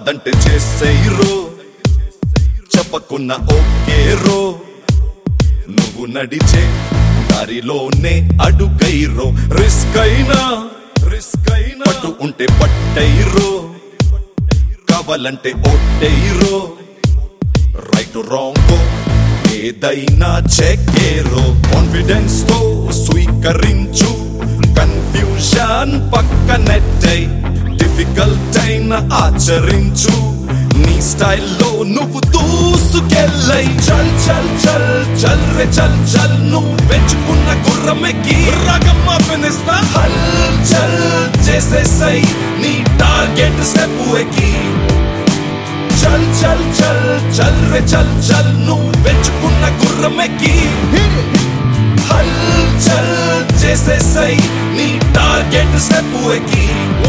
కాదంటే చేసేయ్రో చెప్పకున్న ఓకేరో నువ్వు నడిచే దారిలోనే అడుగైరో రిస్క్ అయినా పట్టు ఉంటే పట్టైరో కావాలంటే ఓటైరో రైట్ రాంగ్ ఏదైనా చెక్కేరో కాన్ఫిడెన్స్ తో స్వీకరించు కన్ఫ్యూషన్ పక్కనెట్టై డిఫికల్ట్ అయినా ఆచరించు నీ స్టైల్లో నువ్వు దూసుకెళ్ళై చల్ చల్ చల్ చల్ రే చల్ చల్ నువ్వు పెంచుకున్న గుర్రమెక్కి రగమ్మ ఫినిస్తా హల్ చల్ చేసేసై నీ టార్గెట్ స్టెప్ ఎక్కి చల్ చల్ చల్ చల్ రే చల్ చల్ నువ్వు పెంచుకున్న గుర్రమెక్కి హల్ చల్ చేసేసై నీ టార్గెట్ స్టెప్ ఎక్కి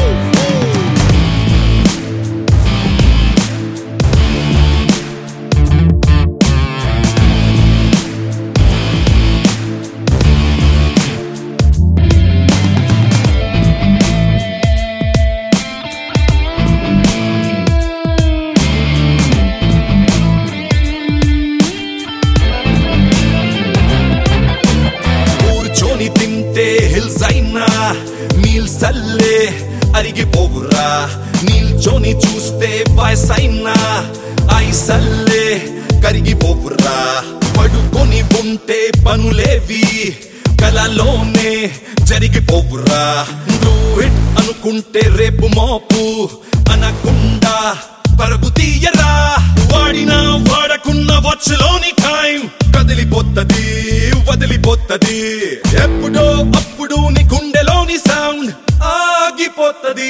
తింటే హిల్స్ అయినా మీల్స్ అల్లే అరిగిపోవురా నిల్చొని చూస్తే వయసైనా ఐసల్లే కరిగిపోవురా పడుకొని ఉంటే పనులేవి కలలోనే జరిగిపోవురా డూ ఇట్ అనుకుంటే రేపు మోపు అనకుండా పరుగు తీయరా వాడినా వాడకున్న వాచ్లోని టైం కదిలిపోతది వదిలిపోతది ఎప్పుడో అప్పుడు నీ గుండెలోని సౌండ్ ఆగిపోతది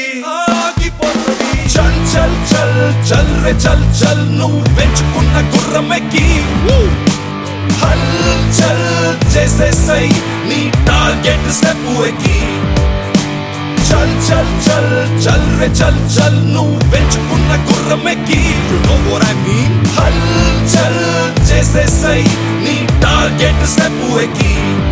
చల్ చల్ చల్ చల్ రే చల్ చల్ నువ్వు పెంచుకున్న గుర్రమెక్కి హల్ చల్ చేసేసై నీ టార్గెట్ స్టెప్ ఎక్కి చల్ చల్ చల్ చల్ రే చల్ చల్ నువ్వు పెంచుకున్న గుర్రమెక్కి you know what I mean హల్ చల్ చేసేసై నీ టార్గెట్ స్టెప్ ఎక్కి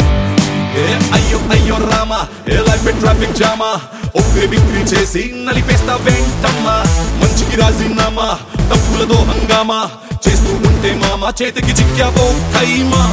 అయ్యో అయ్యో రామా ఏ లైఫ్ ట్రాఫిక్ జామా ఒకే బిక్రీ చేసి నలిపేస్తా వెంటమ్మా మంచికి రాజీనామా తప్పులతో హంగామా చేస్తూ ఉంటే మామ చేతికి చిక్కావో ఖైమా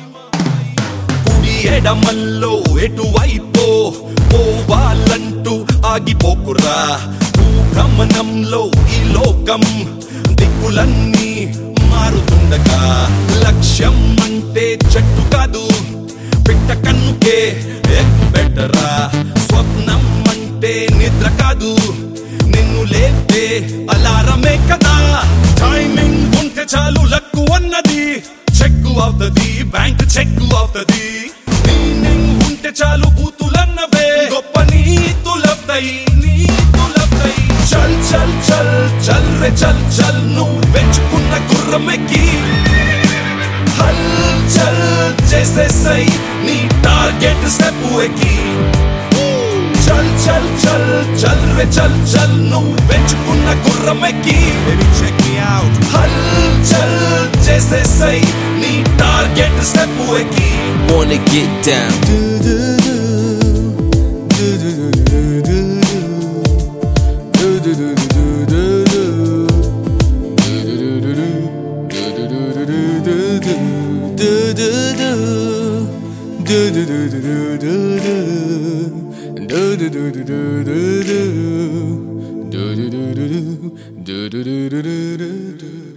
కుడి ఎడమల్లో ఎటువైపో పోవాలంటూ ఆగిపోకురా భ్రమణంలో ఈ లోకం దిక్కులన్నీ మారుతుండగా లక్ష్యం అంటే చెట్టు కాదు పిట్ట కన్నుకే బెటరా స్వప్నం అంటే నిద్ర కాదు నిన్ను లేపే అలారమే కదా టైమింగ్ ఉంటే చాలు లక్కు అన్నది చెక్కు అవుతది బ్యాంక్ చెక్కు అవుతది మీనింగ్ ఉంటే చాలు బూతులన్నవే గొప్ప నీతులవుతాయి చల్ చల్ చల్ చల్ రే చల్ చల్ నువ్వు పెంచుకున్న గుర్రమెక్కి హల్ చల్ చేసేసై నీ టార్గెట్ స్టెప్ ఎక్కి చల్ చల్ చల్ చల్ రే చల్ చల్ నువ్వు పెంచుకున్న గుర్రమెక్కి చెక్ మీ అవుట్ హల్ చల్ చేసేసై నీ టార్గెట్ స్టెప్ ఎక్కి wanna get down do